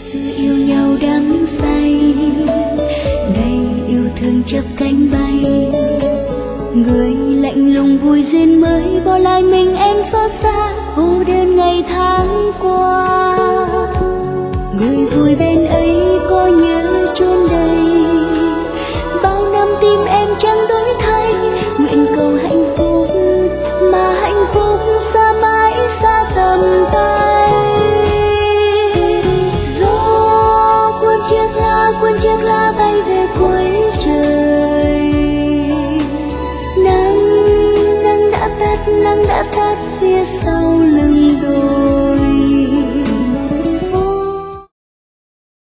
Sự yêu nhau đắm say, đầy yêu thương chớp cánh bay. Người lạnh lùng vui duyên mới bỏ lại mình em xót xa cô đơn ngày tháng qua. Người vui bên